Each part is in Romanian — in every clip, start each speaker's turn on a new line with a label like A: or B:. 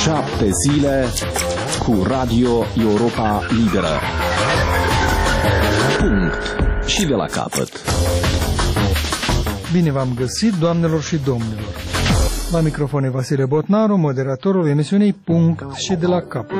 A: 7 zile cu Radio Europa Liberă. Punct. Și de la capăt.
B: Bine v-am găsit, doamnelor și domnilor. La microfon e Vasile Botnaru, moderatorul emisiunii Punct și de la capăt.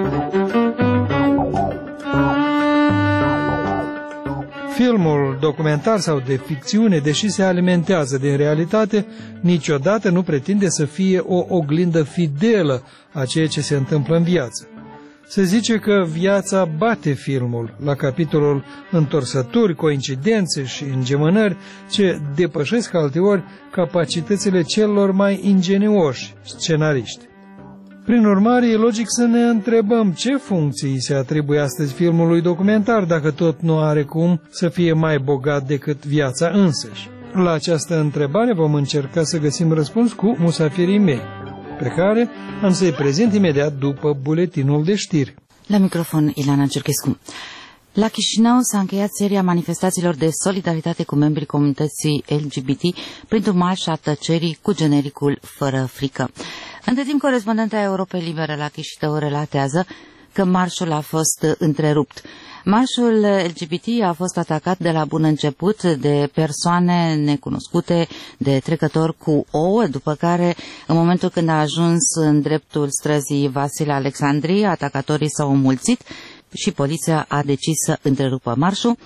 B: Filmul documentar sau de ficțiune, deși se alimentează din realitate, niciodată nu pretinde să fie o oglindă fidelă a ceea ce se întâmplă în viață. Se zice că viața bate filmul la capitolul întorsături, coincidențe și îngemânări ce depășesc alteori capacitățile celor mai ingenioși scenariști. Prin urmare, e logic să ne întrebăm ce funcții se atribuie astăzi filmului documentar, dacă tot nu are cum să fie mai bogat decât viața însăși. La această întrebare vom încerca să găsim răspuns cu musafirii mei, pe care am să-i prezint imediat după buletinul de știri.
C: La microfon, Ilana Cerchescu. La Chișinău s-a încheiat seria manifestațiilor de solidaritate cu membrii comunității LGBT printr-un marș a tăcerii cu genericul Fără frică. Între timp, corespondenta Europei Libere la Chișinău relatează că marșul a fost întrerupt. Marșul LGBT a fost atacat de la bun început de persoane necunoscute, de trecători cu ouă, după care, în momentul când a ajuns în dreptul străzii Vasile Alexandrie, atacatorii s-au înmulțit și poliția a decis să întrerupă marșul,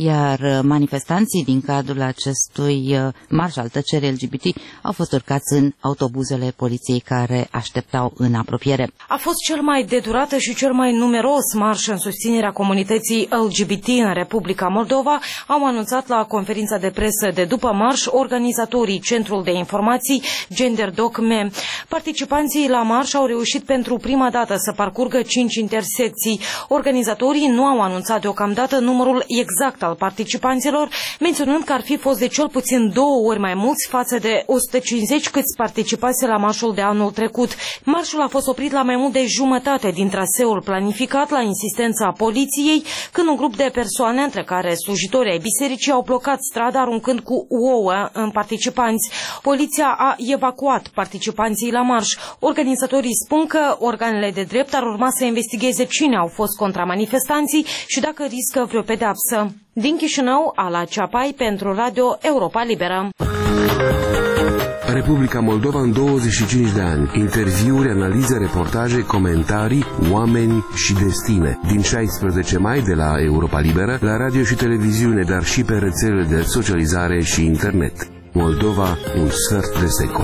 C: iar manifestanții din cadrul acestui marș al tăcerii LGBT au fost urcați în autobuzele poliției care așteptau în apropiere.
D: A fost cel mai de durată și cel mai numeros marș în susținerea comunității LGBT în Republica Moldova, au anunțat la conferința de presă de după marș organizatorii Centrul de Informații GenderDoc-ME. Participanții la marș au reușit pentru prima dată să parcurgă 5 intersecții. Organizatorii nu au anunțat deocamdată numărul exact al participanților, menționând că ar fi fost de cel puțin 2 ori mai mulți față de 150 câți participase la marșul de anul trecut. Marșul a fost oprit la mai mult de jumătate din traseul planificat la insistența poliției, când un grup de persoane, între care slujitorii ai bisericii, au blocat strada aruncând cu ouă în participanți. Poliția a evacuat participanții la marș. Organizatorii spun că organele de drept ar urma să investigheze cine au fost contra manifestanții și dacă riscă vreo pedeapsă. Din Chișinău, Ala Ceapai pentru Radio Europa Liberă.
E: Republica Moldova în 25 de ani. Interviuri, analize, reportaje, comentarii, oameni și destine. Din 16 mai de la Europa Liberă, la radio și televiziune, dar și pe rețelele de socializare și internet. Moldova, un sfert de secol.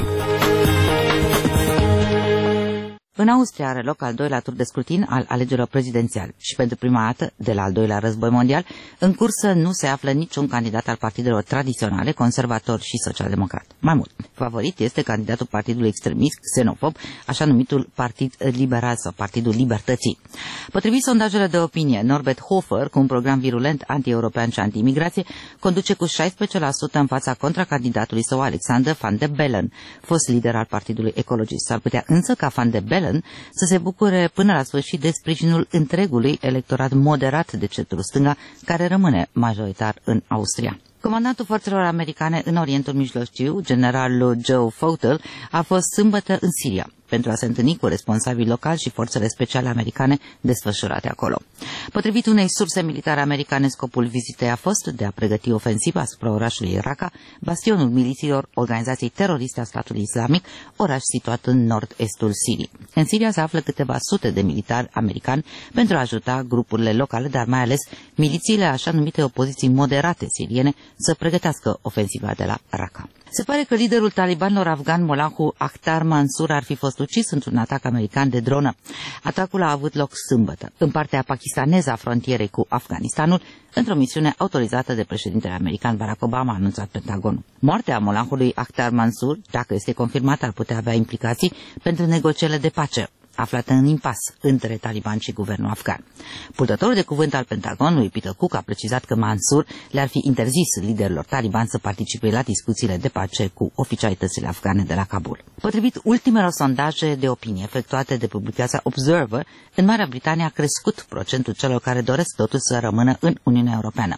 C: În Austria are loc al doilea tur de scrutin al alegerilor prezidențiale și pentru prima dată, de la al doilea război mondial, în cursă nu se află niciun candidat al partidelor tradiționale, conservator și social-democrat. Mai mult, favorit este candidatul partidului extremist, xenofob, așa numitul Partid Liberal sau Partidul Libertății. Potrivit sondajelor de opinie, Norbert Hofer, cu un program virulent anti-european și anti-imigrație, conduce cu 16% în fața contracandidatului său Alexander Van de Bellen, fost lider al Partidului Ecologist. S-ar putea însă ca Van de Bellen să se bucure până la sfârșit de sprijinul întregului electorat moderat de centru-stânga, care rămâne majoritar în Austria. Comandantul forțelor americane în Orientul Mijlociu, generalul Joe Fautel, a fost sâmbătă în Siria pentru a se întâlni cu responsabili locali și forțele speciale americane desfășurate acolo. Potrivit unei surse militare americane, scopul vizitei a fost de a pregăti ofensiva asupra orașului Raqqa, bastionul milițiilor organizației teroriste a statului islamic, oraș situat în nord-estul Siriei. În Siria se află câteva sute de militari americani pentru a ajuta grupurile locale, dar mai ales milițiile așa numite opoziții moderate siriene să pregătească ofensiva de la Raqqa. Se pare că liderul talibanilor afgan Molahu Akhtar Mansur ar fi fost ucis într-un atac american de dronă. Atacul a avut loc sâmbătă, în partea pakistaneză a frontierei cu Afganistanul, într-o misiune autorizată de președintele american Barack Obama, a anunțat Pentagonul. Moartea Molahului Akhtar Mansur, dacă este confirmată, ar putea avea implicații pentru negocierile de pace aflată în impas între taliban și guvernul afgan. Purtătorul de cuvânt al Pentagonului, Peter Cook, a precizat că Mansur le-ar fi interzis liderilor taliban să participe la discuțiile de pace cu oficialitățile afgane de la Kabul. Potrivit ultimelor sondaje de opinie efectuate de publicația Observer, în Marea Britanie a crescut procentul celor care doresc totuși să rămână în Uniunea Europeană.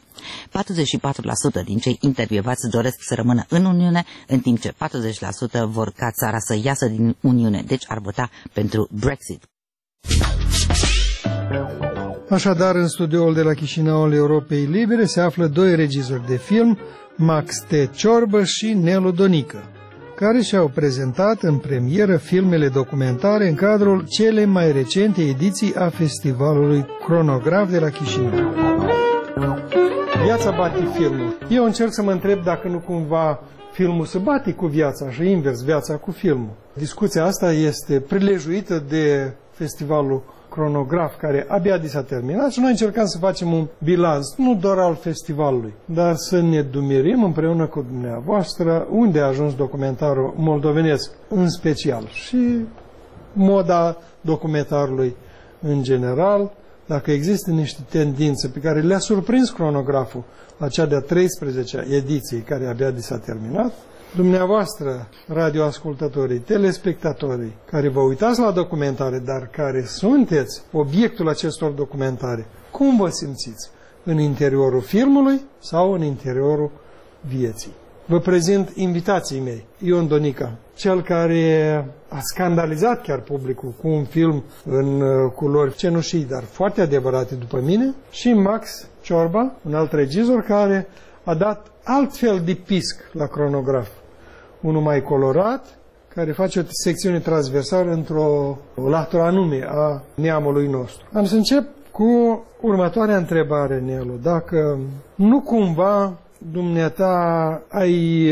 C: 44% din cei intervievați doresc să rămână în Uniune, în timp ce 40% vor ca țara să iasă din Uniune, deci ar vota pentru Brexit.
B: Așadar, în studioul de la Chișinău al Europei Libere se află doi regizori de film, Max T. Ciorbă și Nelu Donică, care și-au prezentat în premieră filmele documentare în cadrul cele mai recente ediții a festivalului Cronograf de la Chișinău. Viața bate filmul. Eu încerc să mă întreb dacă nu cumva filmul se bate cu viața și invers, viața cu filmul. Discuția asta este prilejuită de festivalul Cronograf, care abia s-a terminat și noi încercăm să facem un bilanț, nu doar al festivalului, dar să ne dumirim împreună cu dumneavoastră unde a ajuns documentarul moldovenesc în special și moda documentarului în general, dacă există niște tendințe pe care le-a surprins Cronograful la cea de-a 13-a ediție care abia s-a terminat. Dumneavoastră, radioascultătorii, telespectatorii, care vă uitați la documentare, dar care sunteți obiectul acestor documentare, cum vă simțiți? În interiorul filmului sau în interiorul vieții? Vă prezint invitații mei. Ion Donică, cel care a scandalizat chiar publicul cu un film în culori cenușii, dar foarte adevărate după mine, și Max Ciorba, un alt regizor care a dat altfel de pisc la Cronograf. Unul mai colorat, care face o secțiune transversală într-o latură anume a neamului nostru. Am să încep cu următoarea întrebare, Nelu. Dacă nu cumva dumneata ai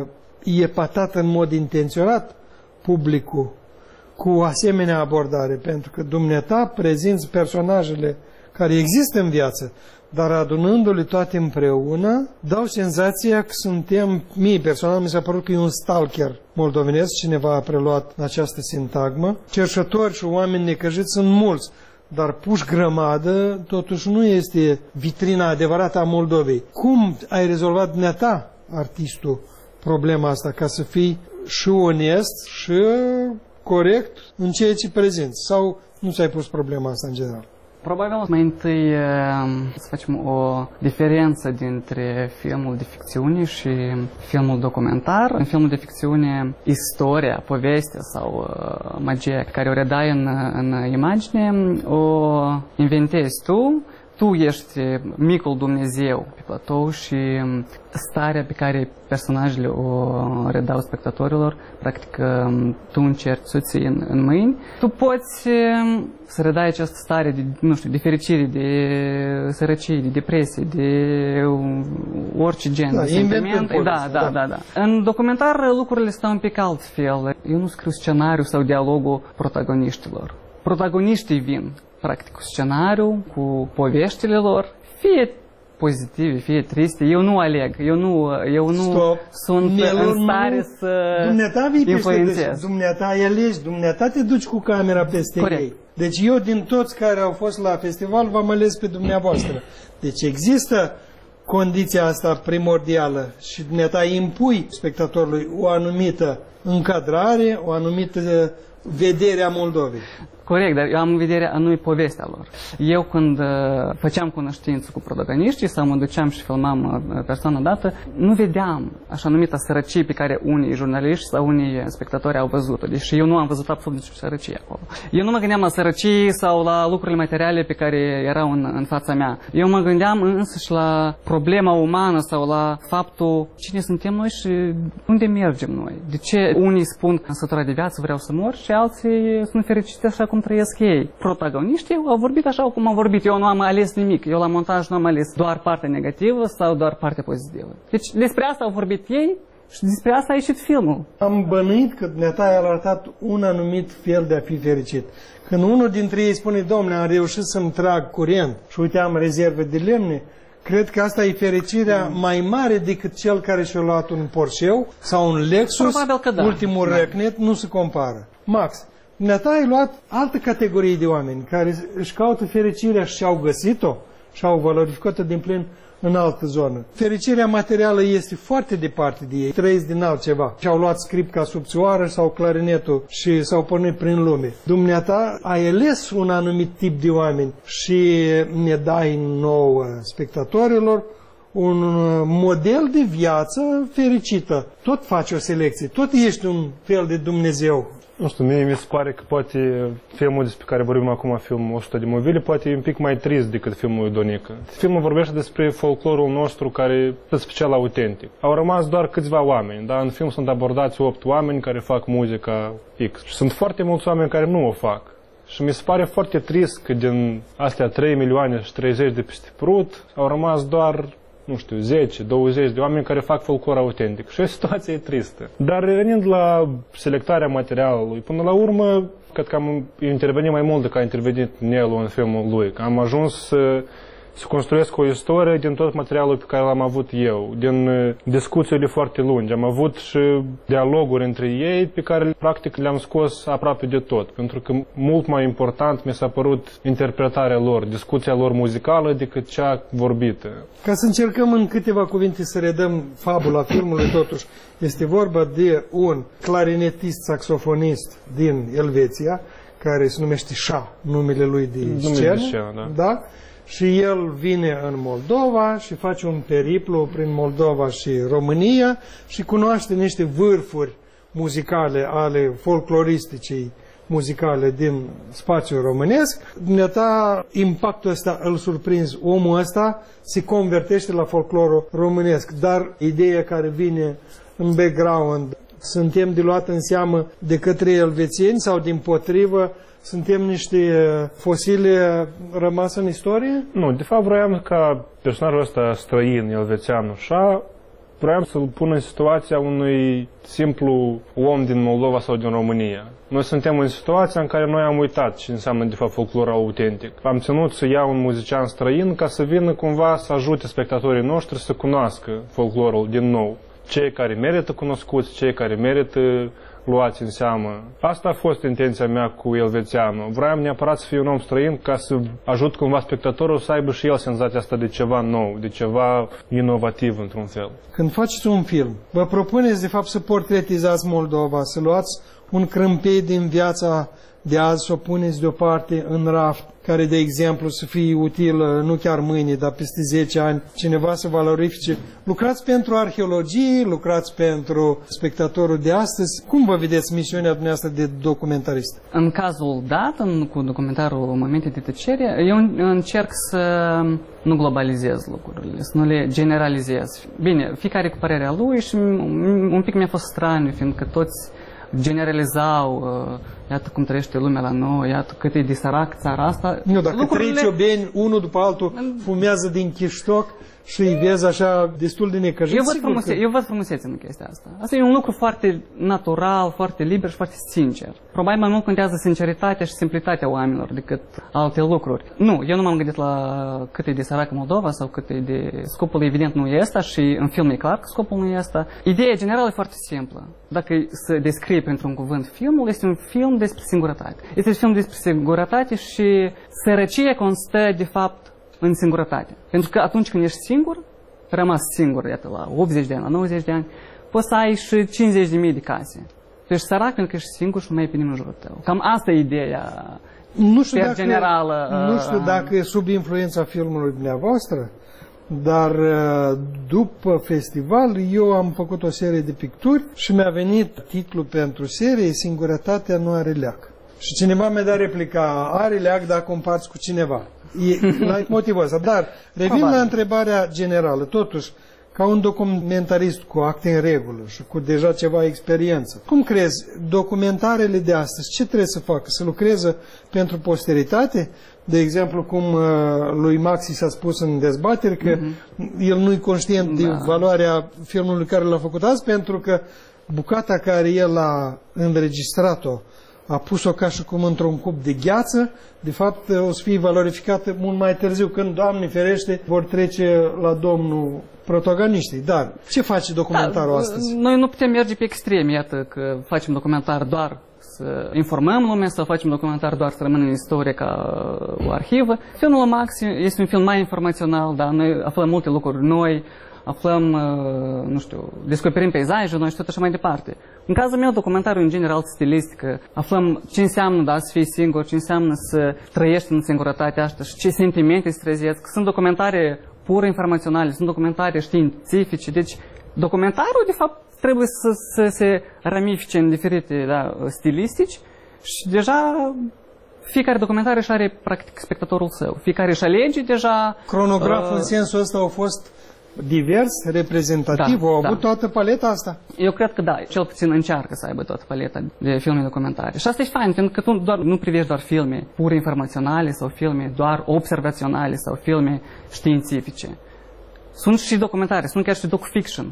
B: epatat în mod intenționat publicul cu asemenea abordare, pentru că dumneata prezinți personajele care există în viață, dar adunându-le toate împreună, dau senzația că suntem, mie personal mi s-a părut că e un stalker moldovenesc, cineva a preluat această sintagmă. Cerșători și oameni necăjiți sunt mulți, dar puși grămadă, totuși nu este vitrina adevărată a Moldovei. Cum ai rezolvat dumneata, artistul, problema asta, ca să fii și onest și corect în ceea ce prezinți? Sau nu ți-ai pus problema asta în general?
F: Probabil mai întâi să facem o diferență dintre filmul de ficțiune și filmul documentar. În filmul de ficțiune, istoria, povestea sau magia care o redai în imagine, o inventezi tu. Tu ești micul Dumnezeu pe platou și starea pe care personajele o redau spectatorilor, practic tu încerci să o ții în mâini. Tu poți să redai această stare de, nu știu, de fericire, de sărăcie, de depresie, de orice gen de sentiment. Da. În documentar lucrurile stau un pic altfel. Eu nu scriu scenariul sau dialogul protagoniștilor. Protagoniștii vin practic cu scenariul, cu poveștile lor, fie pozitive, fie triste. Eu nu aleg, eu nu sunt în stare să influențez.
B: Dumneata ai ales, dumneata te duci cu camera peste ei. Deci eu din toți care au fost la festival v-am ales pe dumneavoastră. Deci există condiția asta primordială și dumneata impui spectatorului o anumită încadrare, o anumită vedere a Moldovei.
F: Corect, dar eu am în vedere anume povestea lor. Eu când făceam cunoștință cu protagoniștii sau mă duceam și filmam persoana dată, nu vedeam așa numită sărăcie pe care unii jurnaliști sau unii spectatori au văzut-o. Deși eu nu am văzut absolut nicio sărăcie acolo. Eu nu mă gândeam la sărăcie sau la lucrurile materiale pe care erau în fața mea. Eu mă gândeam însăși la problema umană sau la faptul cine suntem noi și unde mergem noi. De ce unii spun că în sătura de viață vreau să mor și alții sunt fericiți așa cum trăiesc ei. Protagoniștii au vorbit așa cum au vorbit. Eu nu am ales nimic. Eu la montaj nu am ales doar partea negativă sau doar partea pozitivă. Deci despre asta au vorbit ei și despre asta a ieșit filmul.
B: Am bănuit că dumneata ai arătat un anumit fel de a fi fericit. Când unul dintre ei spune, domnule, am reușit să-mi trag curent și uite am rezerve de lemne, cred că asta e fericirea mai mare decât cel care și-a luat un Porsche sau un Lexus, ultimul răcnet, nu se compară. Max, dumneata ai luat altă categorie de oameni care își caută fericirea și au găsit-o și au valorificat-o din plin în altă zonă. Fericirea materială este foarte departe de ei, trăiesc din altceva. Și-au luat scripca subțioară sau clarinetul și s-au pornit prin lume. Dumneata ai ales un anumit tip de oameni și ne dai nouă spectatorilor un model de viață fericită. Tot faci o selecție, tot ești un fel de Dumnezeu.
G: Nu știu, mie mi se pare că poate filmul despre care vorbim acum, filmul 100 de movile, poate e un pic mai trist decât filmul lui Donică. Filmul vorbește despre folclorul nostru care e special autentic. Au rămas doar câțiva oameni, dar în film sunt abordați 8 oameni care fac muzica X. Și sunt foarte mulți oameni care nu o fac. Și mi se pare foarte trist că din astea 3 milioane și 30 de peste Prut au rămas doar, nu știu, 10, 20 de oameni care fac folclor autentic. Și o situație tristă. Dar revenind la selectarea materialului, până la urmă, cred că am intervenit mai mult decât a intervenit Nelu în filmul lui. Că am ajuns să construiesc o istorie din tot materialul pe care l-am avut eu, din discuțiile foarte lungi. Am avut și dialoguri între ei pe care practic le-am scos aproape de tot, pentru că mult mai important mi s-a părut interpretarea lor, discuția lor muzicală decât cea vorbită.
B: Ca să încercăm în câteva cuvinte să redăm fabula filmului, totuși, este vorba de un clarinetist saxofonist din Elveția, care se numește Șa, numele lui de scenă, da? Și el vine în Moldova și face un periplu prin Moldova și România și cunoaște niște vârfuri muzicale ale folcloristicii muzicale din spațiul românesc. Dumneata, impactul ăsta îl surprins. Omul ăsta se convertește la folclorul românesc, dar ideea care vine în background, suntem de luat în seamă de către elvețieni sau dimpotrivă suntem niște fosile rămase în istorie?
G: Nu, de fapt vroiam ca personajul ăsta străin, elvețian, așa, vroiam să-l pun în situația unui simplu om din Moldova sau din România. Noi suntem în situația în care noi am uitat ce înseamnă de fapt folclor autentic. Am ținut să iau un muzician străin ca să vină cumva să ajute spectatorii noștri să cunoască folclorul din nou. Cei care merită cunoscuți, cei care merită luați în seamă. Asta a fost intenția mea cu elvețianul. Vroiam neapărat să fiu un om străin ca să ajut cumva spectatorul să aibă și el senzația asta de ceva nou, de ceva inovativ într-un fel.
B: Când faceți un film, vă propuneți de fapt să portretizați Moldova, să luați un crâmpei din viața de azi, să o puneți deoparte în raft, care, de exemplu, să fie util nu chiar mâine, dar peste 10 ani, cineva să valorifice. Lucrați pentru arheologie, lucrați pentru spectatorul de astăzi. Cum vă vedeți misiunea dumneavoastră de documentarist?
F: În cazul dat, cu documentarul Momente de tăcere, eu încerc să nu globalizez lucrurile, să nu le generalizez. Bine, fiecare cu părerea lui și un pic mi-a fost straniu, fiindcă toți generalizau, iată cum trăiește lumea la noi, iată cât e de sărac țara asta.
B: Nu, dacă trei ciobeni, unul după altul, fumează din chiștoc și îi vezi așa destul de necăjit.
F: Eu văd frumusețe în chestia asta. Asta e un lucru foarte natural, foarte liber și foarte sincer. Probabil mai mult contează sinceritatea și simplitatea oamenilor decât alte lucruri. Nu, eu nu m-am gândit la cât e de săracă Moldova sau cât e de... Scopul evident nu e ăsta și în film e clar că scopul nu e ăsta. Ideea generală e foarte simplă. Dacă să descrie printr-un cuvânt filmul, este un film despre singurătate. Este un film despre singurătate și sărăcia constă de fapt în singurătate. Pentru că atunci când ești singur, rămas singur, iată, la 80 de ani, la 90 de ani, poți să ai și 50.000 de case. Tu ești sărac pentru că ești singur și nu mai e pe nimeni în jurul tău. Cam asta e ideea generală.
B: Nu știu dacă e sub influența filmului dumneavoastră, dar după festival eu am făcut o serie de picturi și mi-a venit titlul pentru serie Singurătatea nu are leac. Și cineva mi-a dat replica, are leac dacă împarți cu cineva. E motivul ăsta. Dar revin la întrebarea generală. Totuși, ca un documentarist cu acte în regulă și cu deja ceva experiență, cum crezi, documentarele de astăzi, ce trebuie să facă? Să lucreze pentru posteritate? De exemplu, cum lui Maxi s-a spus în dezbateri că el nu e conștient de valoarea filmului care l-a făcut azi, pentru că bucata care el a înregistrat-o a pus-o ca și cum într-un cup de gheață, de fapt o să fie valorificată mult mai târziu, când, Doamne ferește, vor trece la domnul protagoniștii. Dar ce face documentarul astăzi?
F: Noi nu putem merge pe extrem, iată că facem documentar doar să informăm lumea, să facem documentar doar să rămână în istorie ca o arhivă. Filmul Maxi este un film mai informațional, dar noi aflăm multe lucruri noi, aflăm, nu știu, descoperim peisaje noi și tot așa mai departe. În cazul meu, documentarul în general stilistică, aflăm ce înseamnă să fii singur, ce înseamnă să trăiești în singurătatea asta și ce sentimente îți trezesc. Sunt documentare pur informaționale, sunt documentare științifice. Deci documentarul, de fapt, trebuie să se ramifice în diferite stilistici și deja fiecare documentar își are, practic, spectatorul său. Fiecare își alege deja...
B: Cronograful în sensul ăsta a fost divers, reprezentativ, au avut toată paleta asta?
F: Eu cred că da, cel puțin încearcă să aibă toată paleta de filme documentare. Și asta e fain, pentru că tu nu privești doar filme pur informaționale sau filme doar observaționale sau filme științifice. Sunt și documentare, sunt chiar și docu-fiction.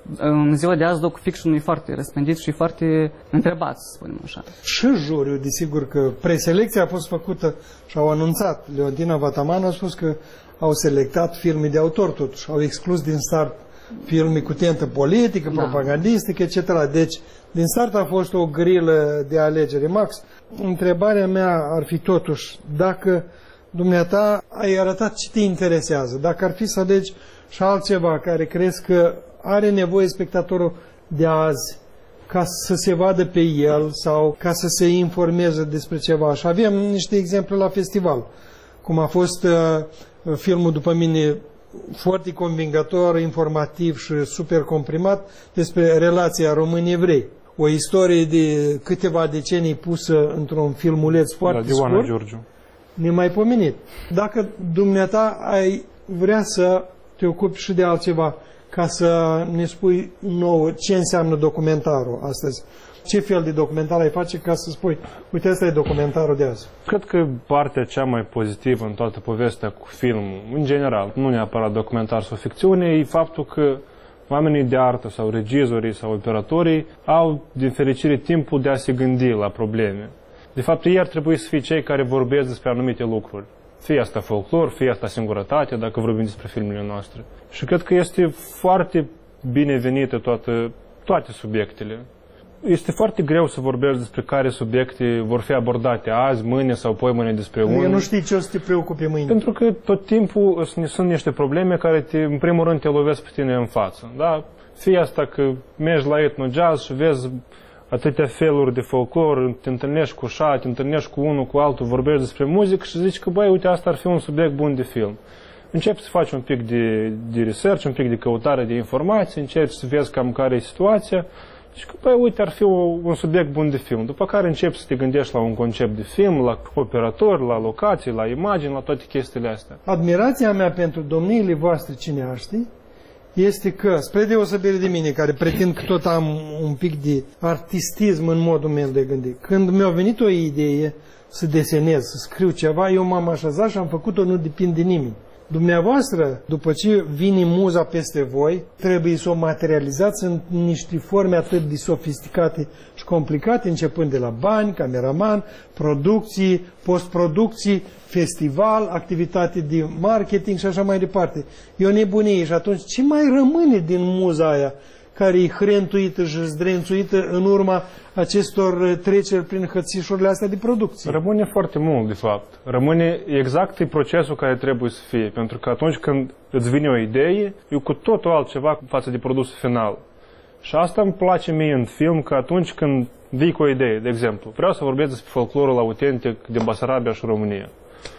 F: În ziua de azi docu-fiction e foarte răspândit și e foarte întrebat, să spunem așa.
B: Și juriul, desigur că preselecția a fost făcută și au anunțat. Leontina Vataman a spus că au selectat filme de autor, totuși. Au exclus din start filme cu tentă politică, propagandistică, etc. Deci, din start a fost o grilă de alegere. Max, întrebarea mea ar fi totuși, dacă dumneata ai arătat ce te interesează, dacă ar fi să alegi și altceva care crezi că are nevoie spectatorul de azi ca să se vadă pe el sau ca să se informeze despre ceva. Și avem niște exemple la festival, cum a fost filmul, după mine, foarte convingător, informativ și super comprimat despre relația români-evrei. O istorie de câteva decenii pusă într-un filmuleț foarte scurt.
G: Giurgiu.
B: Nemaipomenit. Dacă dumneata ai vrea să te ocupi și de altceva, ca să ne spui nouă ce înseamnă documentarul astăzi. Ce fel de documentar ai face ca să spui, uite, ăsta e documentarul de azi?
G: Cred că partea cea mai pozitivă în toată povestea cu filmul, în general, nu neapărat documentar sau ficțiune, e faptul că oamenii de artă sau regizorii sau operatorii au, din fericire, timpul de a se gândi la probleme. De fapt, ei ar trebui să fie cei care vorbesc despre anumite lucruri. Fie asta folclor, fie asta singurătate, dacă vorbim despre filmele noastre. Și cred că este foarte binevenită toate subiectele. Este foarte greu să vorbești despre care subiecte vor fi abordate azi, mâine sau poimâine despre unul.
B: Eu nu știi ce o să te preocupe mâine.
G: Pentru că tot timpul sunt niște probleme care, în primul rând, te lovesc pe tine în față. Da? Fie asta că mergi la etno-jazz și vezi atâtea feluri de folclor, te întâlnești cu șa, te întâlnești cu unul, cu altul, vorbești despre muzică și zici că, băi, uite, asta ar fi un subiect bun de film. Începi să faci un pic de research, un pic de căutare de informații, începi să vezi cam care e situația și că, băi, uite, ar fi un subiect bun de film. După care începi să te gândești la un concept de film, la operator, la locații, la imagini, la toate chestiile astea.
B: Admirația mea pentru domniile voastre cineaști este că, spre deosebire de mine, care pretind că tot am un pic de artistism în modul meu de gândi, când mi-a venit o idee să desenez, să scriu ceva, eu m-am așezat și am făcut-o, nu depinde de nimeni. Dumneavoastră, după ce vine muza peste voi, trebuie să o materializați în niște forme atât de sofisticate și complicate, începând de la bani, cameraman, producții, postproducții, festival, activitate de marketing și așa mai departe. E o nebunie și atunci ce mai rămâne din muza aia care e hrentuită și zdrențuită în urma acestor treceri prin hățișurile astea de producție?
G: Rămâne foarte mult, de fapt. Rămâne exact procesul care trebuie să fie, pentru că atunci când îți vine o idee, e cu totul altceva față de produsul final. Și asta îmi place mie în film, că atunci când vii cu o idee, de exemplu, vreau să vorbesc despre folclorul autentic din Basarabia și România.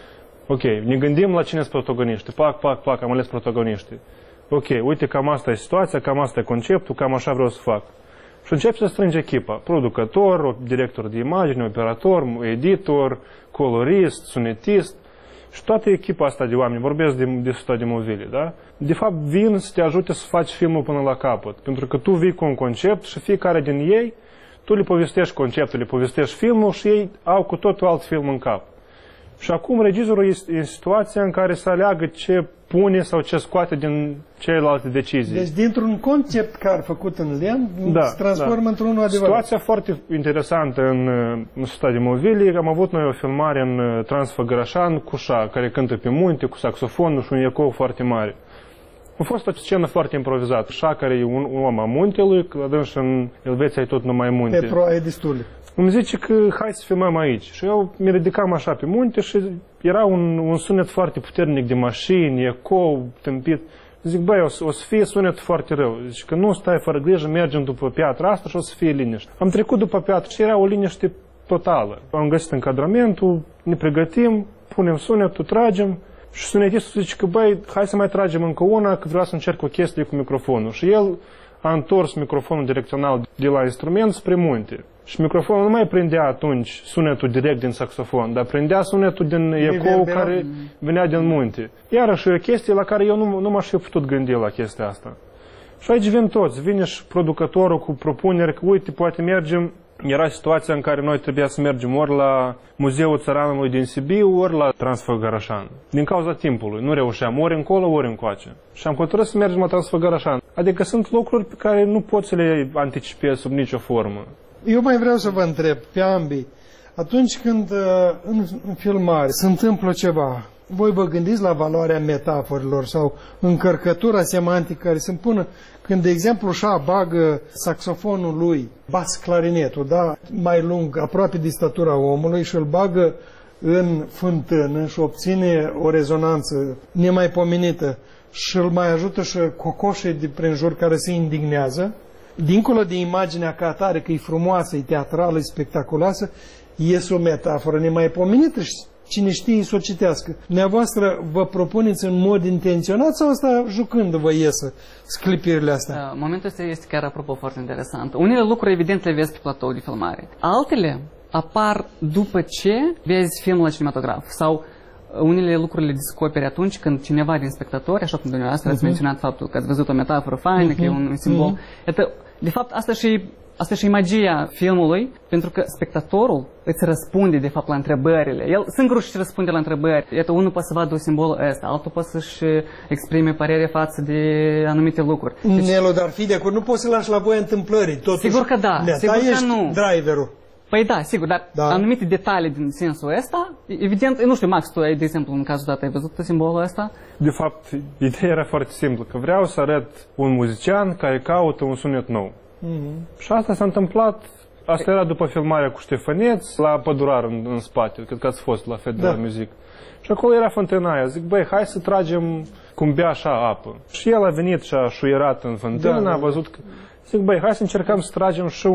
G: Ok, ne gândim la cine sunt protagoniști. Pac, am ales protagoniștii. Ok, uite, cam asta e situația, cam asta e conceptul, cam așa vreau să fac. Și începi să strângi echipa. Producător, director de imagine, operator, editor, colorist, sunetist. Și toată echipa asta de oameni, vorbesc de 100 de movile, da? De fapt, vin să te ajute să faci filmul până la capăt. Pentru că tu vii cu un concept și fiecare din ei, tu le povestești conceptul, le povestești filmul și ei au cu totul alt film în cap. Și acum regizorul este în situația în care să aleagă ce pune sau ce scoate din celelalte decizii.
B: Deci dintr-un concept car făcut în lemn, se transformă într-unul adevărat.
G: Situația foarte interesantă în 100 de movili. Am avut noi o filmare în Transfăgărășan cu șa, care cântă pe munte, cu saxofonul și un ecou foarte mare. A fost o scenă foarte improvizată. Șa, care e un om a muntelui, la dâns în Elveția e tot numai munte.
B: Pe proaie destule.
G: Îmi zice că hai să filmăm aici. Și eu mi ridicam așa pe munte și era un sunet foarte puternic de mașini, ecou, tâmpit. Zic, băi, o să fie sunet foarte rău. Zice că nu, stai fără grijă, mergem după piatra asta și o să fie liniște. Am trecut după piatră și era o liniște totală. Am găsit încadramentul, ne pregătim, punem sunetul, tragem Și sunetistul zice că, băi, hai să mai tragem încă una, că vreau să încerc o chestie cu microfonul. Și el a întors microfonul direcțional de la instrument spre munte. Și microfonul nu mai prindea atunci sunetul direct din saxofon, dar prindea sunetul din ecou care venea din munte. Iarăși e o chestie la care eu nu m-aș fi putut gândi la chestia asta. Și aici vin toți, vine și producătorul cu propuneri că, uite, poate mergem. Era situația în care noi trebuia să mergem ori la Muzeul Țăranului din Sibiu, ori la Transfăgărășan. Din cauza timpului, nu reușeam ori încolo, ori încoace. Și am hotărât să mergem la Transfăgărășan. Adică sunt lucruri pe care nu poți să le anticipezi sub nicio formă.
B: Eu mai vreau să vă întreb pe ambii. Atunci când în filmare se întâmplă ceva, voi vă gândiți la valoarea metaforilor sau încărcătura semantică care se împună când, de exemplu, Șa bagă saxofonul lui, bas clarinetul, da, mai lung, aproape de statura omului și îl bagă în fântână și obține o rezonanță nemaipomenită și îl mai ajută și cocoșii de prin jur care se indignează, dincolo de imaginea ca atare, că e frumoasă, e teatrală, e spectaculoasă, iese o metaforă nemaipomenită și cine știe să o citească. Dumneavoastră vă propuneți în mod intenționat sau asta jucându-vă iesă sclipirile astea?
F: Momentul ăsta este chiar, apropo, foarte interesant. Unele lucruri, evident, le vezi pe platou de filmare. Altele apar după ce vezi filmul la cinematograf. Sau unele lucruri le descoperi atunci când cineva din spectatori, așa cum dumneavoastră ați menționat faptul că ați văzut o metaforă faină, că e un simbol. Iată, de fapt, asta și magia filmului, pentru că spectatorul îți răspunde, de fapt, la întrebările. El singur își răspunde la întrebări. Iată, unul poate să vadă simbolul ăsta, altul poate să-și exprime părere față de anumite lucruri.
B: Deci, Nelu, dar fii de acord, nu poți să lași la voia întâmplării. Totuși,
F: sigur că da, sigur că nu.
B: Driverul.
F: Păi da, sigur, dar anumite detalii din sensul ăsta, evident, nu știu, Max, tu ai, de exemplu, în cazul dat, ai văzut simbolul ăsta?
G: De fapt, ideea era foarte simplă, că vreau să arăt un muzician care caută un sunet nou. Și asta s-a întâmplat, asta era după filmarea cu Ștefăneț, la Pădurar în spate, cred că ați fost la Federal Music. Și acolo era fântâna aia, zic, băi, hai să tragem cum bea așa apă. Și el a venit și a șuierat în fântână, a văzut că... Zic, băi, hai să încercăm să tragem și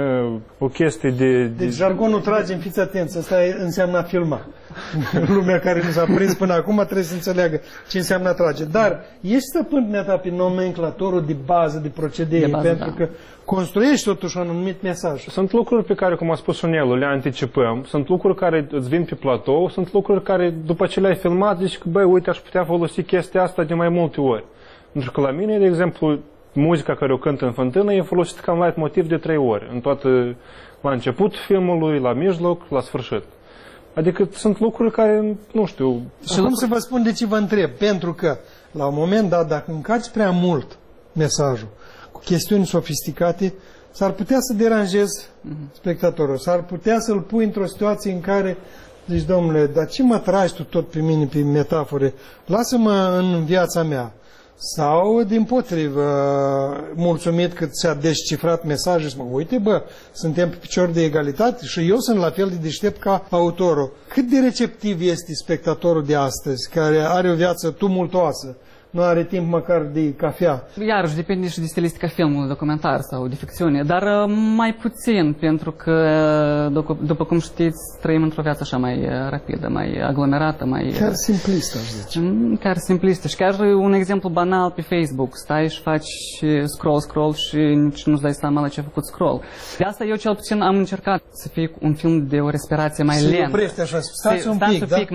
G: o chestie de...
B: Deci jargonul tragem, fiți atenți, asta înseamnă a filma. Lumea care nu s-a prins până acum trebuie să înțeleagă ce înseamnă a trage. Dar ești stăpân neta pe nomenclatorul de bază, de procedee, pentru că construiești totuși un anumit mesaj.
G: Sunt lucruri pe care, cum a spus Nelu, le anticipăm, sunt lucruri care îți vin pe platou, sunt lucruri care, după ce le-ai filmat, zici că, băi, uite, aș putea folosi chestia asta de mai multe ori. Pentru că la mine, de exemplu, muzica care o cânt în fântână e folosită ca un motiv de 3 ori, în toată, la început filmului, la mijloc, la sfârșit. Adică sunt lucruri care, nu știu...
B: Și cum să vă spun de ce vă întreb? Pentru că, la un moment dat, dacă încarci prea mult mesajul cu chestiuni sofisticate, s-ar putea să deranjezi spectatorul, s-ar putea să-l pui într-o situație în care zici, domnule, dar ce mă tragi tu tot pe mine, pe metafore? Lasă-mă în viața mea. Sau, dimpotrivă, mulțumit că ți-a descifrat mesajul și uite, bă, suntem pe picior de egalitate și eu sunt la fel de deștept ca autorul. Cât de receptiv este spectatorul de astăzi, care are o viață tumultoasă, nu are timp măcar de cafea?
F: Iarăși, depinde și de stilistica filmului documentar sau de ficțiune, dar mai puțin, pentru că, după cum știți, trăim într-o viață așa mai rapidă, mai aglomerată, mai...
B: Chiar simplistă, aș zice.
F: Chiar simplistă. Și chiar un exemplu banal pe Facebook. Stai și faci scroll și nici nu-ți dai seama la ce a făcut scroll. De asta eu cel puțin am încercat să fie un film de o respirație mai lentă.
B: Să oprești așa, stați un pic,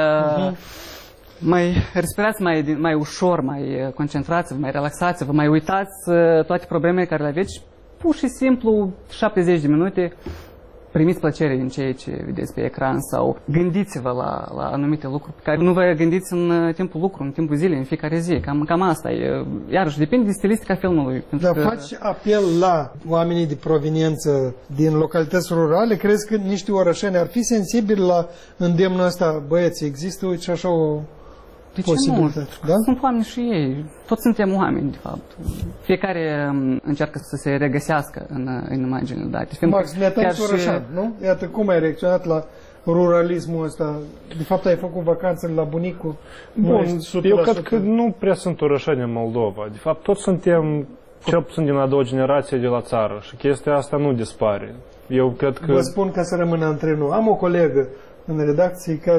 F: mai respirați mai ușor, mai concentrați-vă, mai relaxați-vă, mai uitați toate problemele care le aveți. Pur și simplu, 70 de minute, primiți plăcere din ceea ce vedeți pe ecran sau gândiți-vă la anumite lucruri pe care nu vă gândiți în timpul lucru, în timpul zilei, în fiecare zi. Cam asta e. Iarăși, depinde de stilistica filmului.
B: Dar faci apel la oamenii de proveniență din localități rurale? Crezi că niște orășeni ar fi sensibili la îndemnul ăsta? Băieți, există, uite, și așa o...
F: De ce nu? Da? Sunt oameni și ei. Toți suntem oameni, de fapt. Fiecare încearcă să se regăsească în imaginile date.
B: Max, mi-a orășan, nu? Iată, cum ai reacționat la ruralismul ăsta? De fapt, ai făcut vacanțele la bunicul?
G: Bun, eu cred că nu prea sunt orășeni în Moldova. De fapt, toți suntem, cel puțin din a doua generație de la țară. Și chestia asta nu dispare. Eu cred că...
B: Vă spun ca să rămână între noi. Am o colegă în redacție care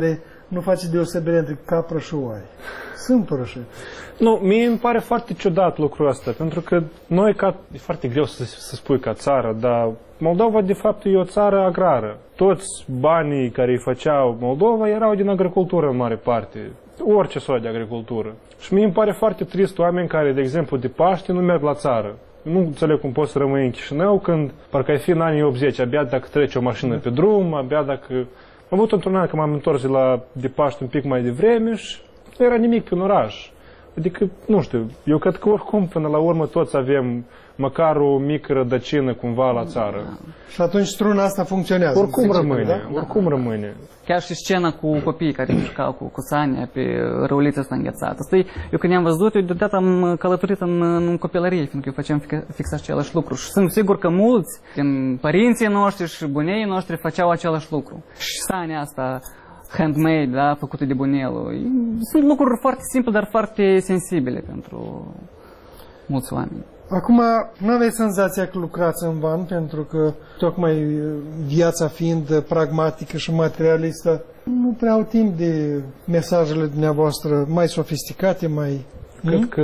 B: nu face deosebire între capră și oaie. Sunt orăși.
G: Nu, mie îmi pare foarte ciudat lucrul ăsta, pentru că noi, e foarte greu să spui ca țară, dar Moldova de fapt e o țară agrară. Toți banii care îi făceau Moldova erau din agricultură în mare parte, orice soi de agricultură. Și mie îmi pare foarte trist oameni care, de exemplu, de Paște nu merg la țară. Nu înțeleg cum poți să rămâi în Chișinău când parcă ai fi în anii 80, abia dacă trece o mașină pe drum, abia dacă... Am avut într-un an că m-am întors de Paște un pic mai devreme și nu era nimic pe oraș. Adică, nu știu, eu cred că oricum până la urmă toți avem măcar o mică rădăcină cumva la țară.
B: Și atunci struna asta funcționează.
G: Oricum rămâne, oricum rămâne.
F: Chiar și scena cu copiii care jucau cu Sania pe răulița asta înghețată. Eu când i-am văzut, eu deodată am călătorit în copilărie, fiindcă eu făceam fix același lucru. Și sunt sigur că mulți din părinții noștri și bunei noștri făceau același lucru. Și Sania asta handmade, da, făcută de bunelul. Sunt lucruri foarte simple, dar foarte sensibile pentru mulți oameni.
B: Acum, nu aveți senzația că lucrați în van, pentru că tocmai viața fiind pragmatică și materialistă, nu prea au timp de mesajele dumneavoastră mai sofisticate, mai...
G: Cred că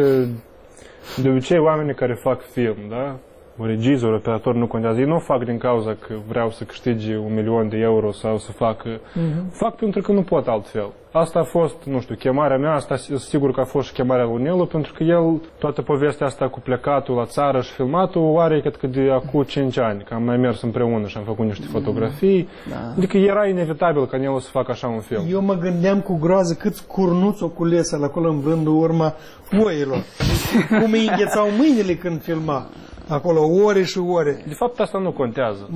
G: de obicei oamenii care fac film, da? Regizor, operator, nu contează. Ei nu o fac din cauza că vreau să câștige 1.000.000 de euro sau să facă... Fac pentru că nu pot altfel. Asta a fost, nu știu, chemarea mea, asta sigur că a fost și chemarea lui Nelu, pentru că el, toată povestea asta cu plecatul la țară și filmatul, o are, cred că de acum 5 ani, că am mai mers împreună și am făcut niște fotografii. Adică era inevitabil ca Nelu să facă așa un film.
B: Eu mă gândeam cu groază câți curnuți o culese acolo în vândul urma oilor. Cum îi înghețau mâinile când filma. Acolo ore și ore.
G: De fapt, asta nu contează.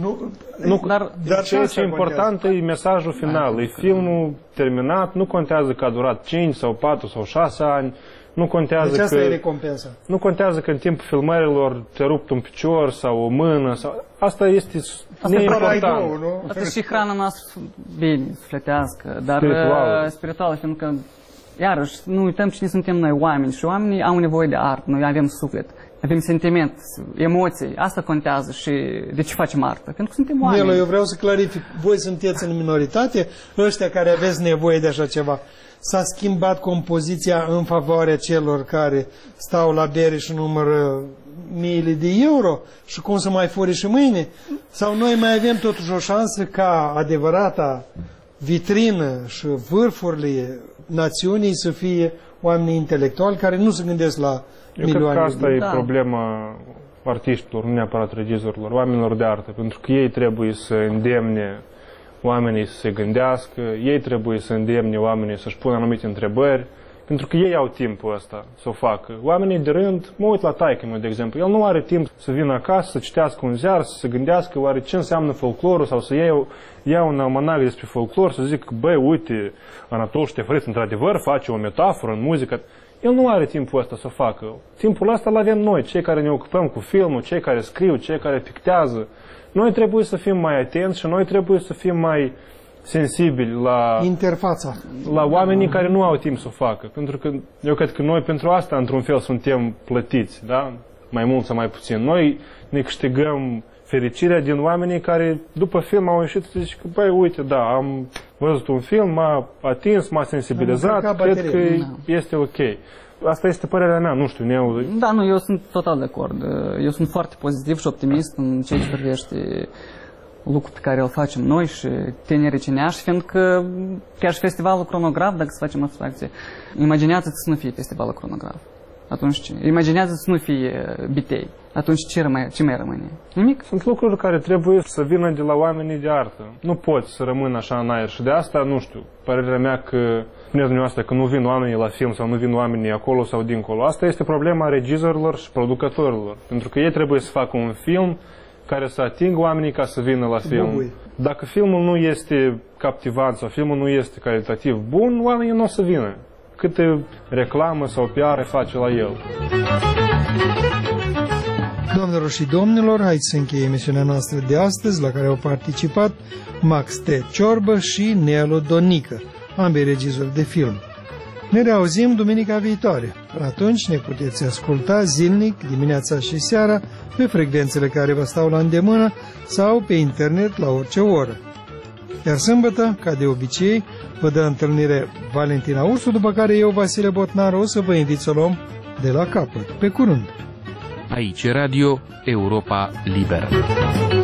B: Dar
G: ceea ce e important e mesajul final. E filmul terminat, nu contează că a durat 5 sau 4 sau 6 ani. Nu contează
B: deci asta
G: că,
B: e recompensa.
G: Nu contează că în timpul filmărilor te rupt un picior sau o mână. Asta este neimportant.
F: Asta e și hrana noastră bine, sufletească, dar spirituală, fiindcă iarăși, nu uităm cine suntem noi, oameni, și oamenii au nevoie de artă, noi avem suflet, avem sentiment, emoții, asta contează și de ce facem artă, pentru că suntem oameni.
B: Nelu, eu vreau să clarific, voi sunteți în minoritate, ăștia care aveți nevoie de așa ceva. S-a schimbat compoziția în favoarea celor care stau la bere și numără miile de euro și cum să mai fure și mâine? Sau noi mai avem totuși o șansă ca adevărata vitrină și vârfurile națiunii să fie oameni intelectuali care nu se gândesc la milioane.
G: Eu cred că asta e problema artiștilor, nu neapărat regizorilor, oamenilor de artă, pentru că ei trebuie să îndemne oamenii să se gândească, ei trebuie să îndemne oamenii să-și pună anumite întrebări, pentru că ei au timpul ăsta să o facă. Oamenii de rând, mă uit la taică-meu, de exemplu, el nu are timp să vină acasă, să citească un ziar, să se gândească oare ce înseamnă folclorul sau să ia un almanac despre folclor, să zic, băi, uite, Anatol Ștefăriț într-adevăr face o metaforă în muzică. El nu are timpul ăsta să o facă. Timpul ăsta îl avem noi, cei care ne ocupăm cu filmul, cei care scriu, cei care pictează. Noi trebuie să fim mai atenți și noi trebuie să fim mai sensibili la
B: interfața,
G: la oamenii care nu au timp să o facă. Pentru că eu cred că noi pentru asta, într-un fel, suntem plătiți, da? Mai mult sau mai puțin. Noi ne câștigăm fericirea din oamenii care, după film, au ieșit și zic că, băi, uite, da, am văzut un film, m-a atins, m-a sensibilizat, cred că este ok. Asta este părerea mea, nu știu,
F: Da, nu, eu sunt total de acord. Eu sunt foarte pozitiv și optimist în ceea ce privește lucrul pe care îl facem noi și tinerii cineași, fiindcă chiar și festivalul Cronograf, dacă să facem abstracție, imaginează-ți să nu fie festivalul Cronograf. Atunci ce? Imaginează-ți să nu fie Bitei. Atunci ce mai rămâne? Nimic.
G: Sunt lucruri care trebuie să vină de la oamenii de artă. Nu poți să rămână așa în aer și de asta, nu știu, părerea mea că spuneți dumneavoastră că nu vin oamenii la film sau nu vin oamenii acolo sau dincolo. Asta este problema regizorilor și producătorilor. Pentru că ei trebuie să facă un film care să atingă oamenii ca să vină la film. Dacă filmul nu este captivant sau filmul nu este calitativ bun, oamenii nu o să vină. Câte reclamă sau PR face la el.
B: Doamnelor și domnilor, haideți să încheie emisiunea noastră de astăzi, la care au participat Max T. Ciorbă și Nelu Donică, ambii regizori de film. Ne reauzim duminica viitoare. Atunci ne puteți asculta zilnic, dimineața și seara, pe frecvențele care vă stau la îndemână sau pe internet la orice oră. Iar sâmbătă, ca de obicei, vă dă întâlnire Valentina Ursu, după care eu, Vasile Botnar, o să vă invit să o luăm de la capăt. Pe curând!
A: Aici Radio Europa Liberă.